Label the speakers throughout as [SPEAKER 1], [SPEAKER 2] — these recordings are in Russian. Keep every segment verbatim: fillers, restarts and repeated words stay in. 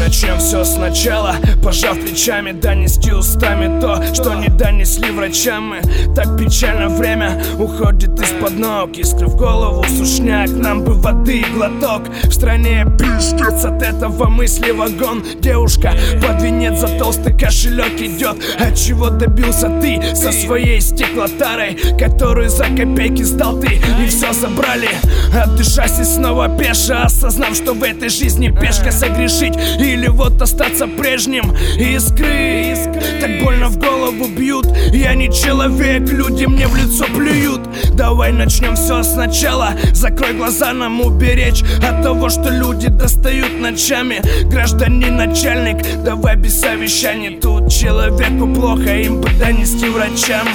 [SPEAKER 1] начнем все сначала, пожав плечами, донести устами то, что не донесли врачам. И так печально время уходит из-под ног, искры в голову сушняк, нам бы воды и глоток. В стране пиздец от этого мысли вагон. Девушка под венец за толстый кошелек идет. А чего добился ты со своей стеклотарой, которую за копейки сдал ты, и все забрали? Отдышась и снова пеша, осознав, что в этой жизни пешка согрешить или вот остаться прежним. Искры, так больно в голову бьют. Я не человек, люди мне в лицо плюют. Давай начнем все сначала, закрой глаза, нам уберечь от того, что люди достают ночами. Гражданин начальник, давай без совещаний, тут человеку плохо, им бы донести врачам.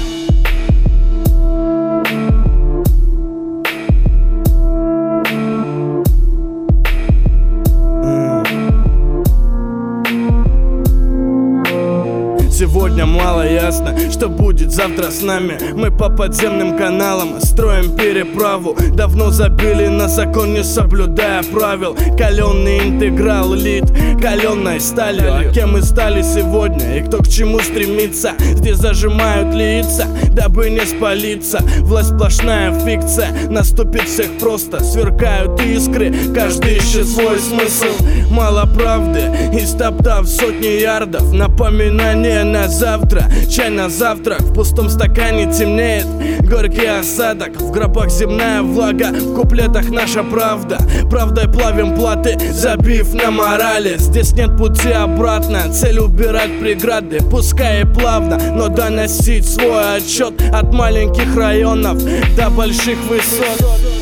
[SPEAKER 2] Сегодня мало ясно, что будет завтра с нами. Мы по подземным каналам строим переправу. Давно забили на закон, не соблюдая правил. Каленый интеграл лит каленой сталью. А кем мы стали сегодня и кто к чему стремится? Здесь зажимают лица, дабы не спалиться. Власть сплошная фикция, наступит всех просто. Сверкают искры, каждый ищет свой смысл. Мало правды, истоптав сотни ярдов. Напоминание на завтра, чай на завтрак. В пустом стакане темнеет горький осадок. В гробах земная влага, в куплетах наша правда. Правдой плавим платы, забив на морали. Здесь нет пути обратно, цель убирать преграды. Пускай и плавно, но доносить свой отчет от маленьких районов до больших высот.